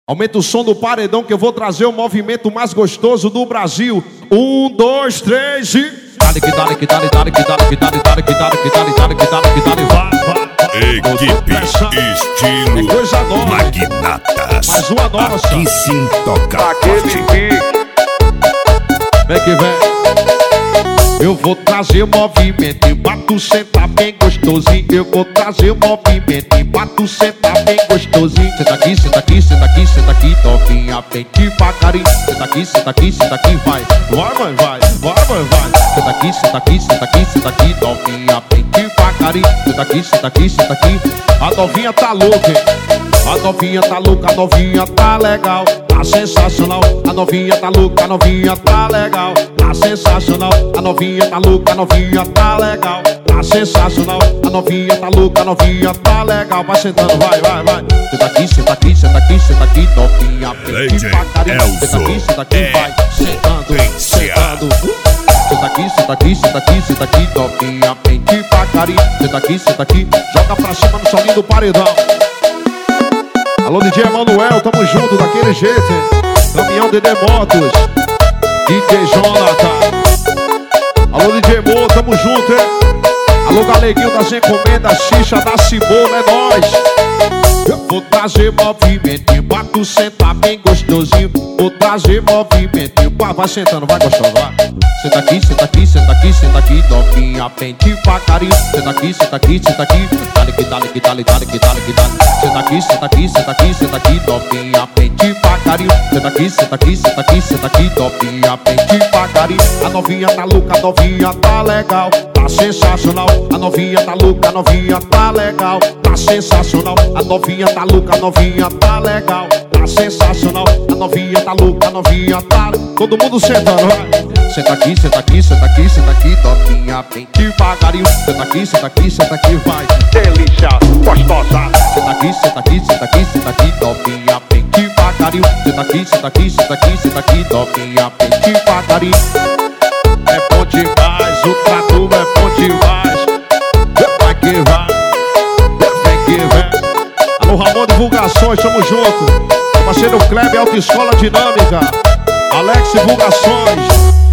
Aumenta o som do paredão que eu vou trazer o movimento mais gostoso do Brasil. 1, 2, 3 e... Dale, que dale, que dale, dale, que dale, que dale, dale, que dale, que dale, dale, que dale, que dale, vai. Equipe estilo é coisa nova. Magnatas. Mais uma nova, aqui sim toca aquele pique. Vem que vem. Eu vou trazer o movimento e bato sentar bem gostosinho. Eu vou trazer o movimento e bato sentar bem gostosinho. Senta aqui, senta aqui, senta aqui, senta aqui, novinha, bem devagarinho. Senta aqui, senta aqui, senta aqui, vai. Vai, mãe, vai, vai, mãe, vai. Senta aqui, senta aqui, senta aqui, senta aqui, novinha, bem devagarinho. Senta aqui, senta aqui, senta aqui. A novinha tá louca, hein? A novinha tá louca, a novinha tá legal, tá sensacional. A novinha tá louca, a novinha tá legal, tá sensacional. A novinha tá louca, a novinha tá legal, tá sensacional. A novinha tá louca, a novinha tá legal. Vai sentando, vai, vai, vai. Senta aqui, senta aqui, senta aqui, senta aqui, novinha, bem devagarinho. Senta aqui, senta aqui, vai. Sentando, sentando. Senta aqui, senta aqui, senta aqui, senta aqui, novinha, bem devagarinho. Senta aqui, senta aqui, joga pra cima no solinho do paredão. Alô, DJ Emanuel, tamo junto daquele jeito, hein? Caminhão Dedé Motos, DJ Jonathan. Alô, DJ Mo, tamo junto, hein? Alô, Galeguinho das encomendas, Xixa da Cebola, é nóis. Eu vou trazer movimento e bato sentar bem gostosinho. Vou trazer movimento e vai sentando, vai gostoso, vai. Senta aqui, senta aqui, senta aqui, senta aqui, novinha, bem devagarinho. Senta aqui, senta aqui, senta aqui, dale que dale que dale, dale que dale que dale. Senta aqui, senta aqui, senta aqui, senta aqui, novinha, bem devagarinho. Senta aqui, senta aqui, senta aqui, senta aqui, novinha, bem devagarinho. A novinha tá louca, a novinha tá legal, tá sensacional. A novinha tá louca, a novinha tá legal, tá sensacional. A novinha tá louca, a novinha tá legal, tá sensacional. A novinha tá louca, a novinha tá... Todo mundo sentando, vai. Senta aqui, senta aqui, senta aqui, senta aqui, novinha, bem devagarinho. Senta aqui, senta aqui, senta aqui, vai. Delícia, gostosa. Senta aqui, senta aqui, senta aqui, senta aqui, novinha, bem devagarinho. Senta aqui, senta aqui, senta aqui, senta aqui, novinha, bem devagarinho. É bom demais, o trato é bom demais. Vai que vai, vem que vem. Alô, Ramon Divulgações, tamo junto. Parceiro Kleber, Autoescola Dinâmica, Alex Divulgações.